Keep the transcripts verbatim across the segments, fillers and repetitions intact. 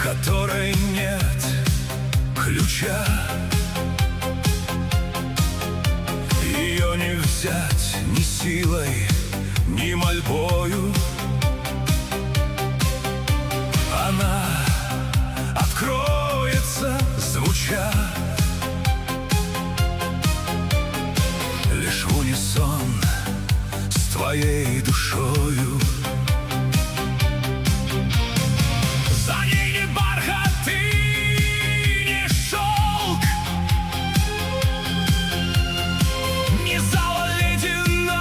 которой нет ключа. Ее не взять ни силой, ни мольбою. Она откроется, звуча лишь в унисон с твоей душою. За ней не бархат и не шелк, не зала ледяная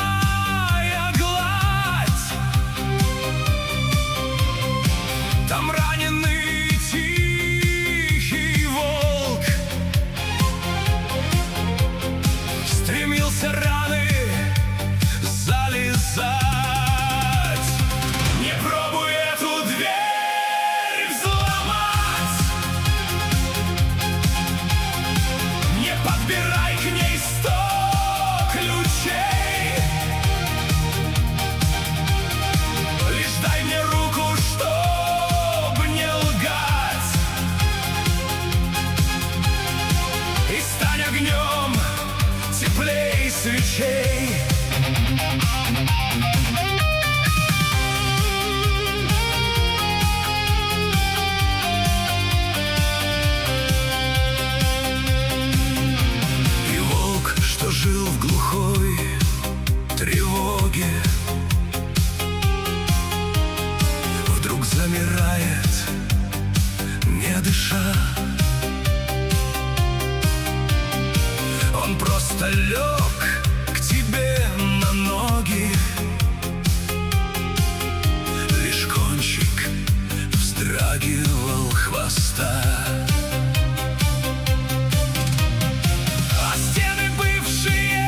гладь. Там раненый тихий волк стремился раны залезать. Не пробуй эту дверь взломать, не подбирай к ней сто ключей. Лишь дай мне руку, чтоб не лгать, и стань огнем теплей свечей. И волк, что жил в глухой тревоге, вдруг замирает, не дыша. Он просто лег к тебе на ноги, лишь кончик вздрагивал хвоста. А стены, бывшие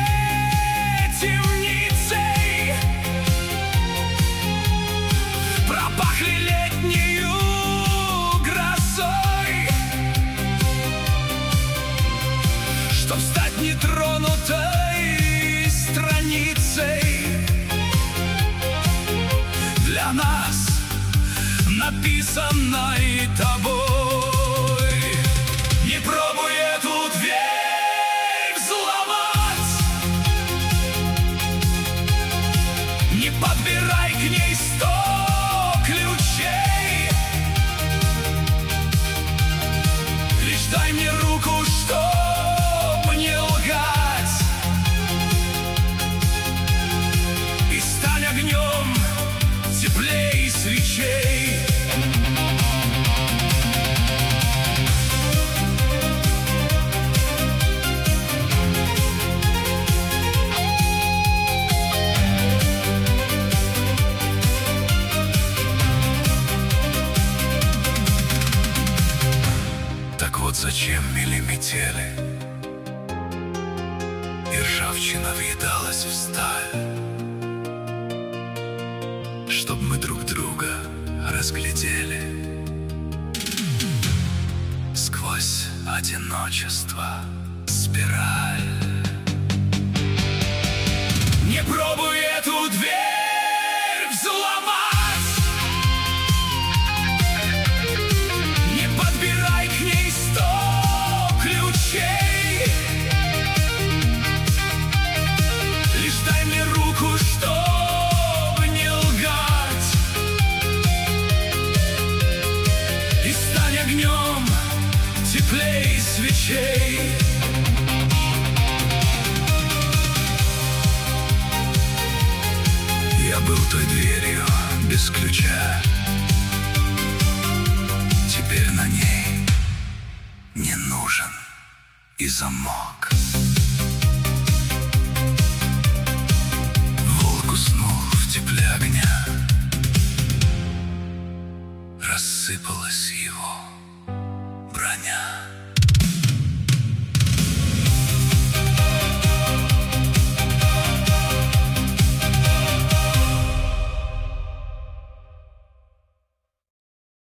темницей, пропахли летнею грозой. Чтоб стать нетронутой страницей для нас, написанной тобой. Не пробуй эту дверь взломать, не подбирай к ней сто ключей. Лишь дай мне руку, чтоб не лгать, и стань огнем теплей свечей. Так вот зачем мели метели, и ржавчина въедалась в сталь, чтоб мы друг друга разглядели сквозь одиночество спираль. Не пробуй эту дверь взломать, не подбирай к ней сто ключей. Лишь дай мне руку, чтоб не лгать, и стань огнем теплей свечей. Я был той дверью без ключа, теперь на ней не нужен и замок. Волк уснул в тепле огня, рассыпалась его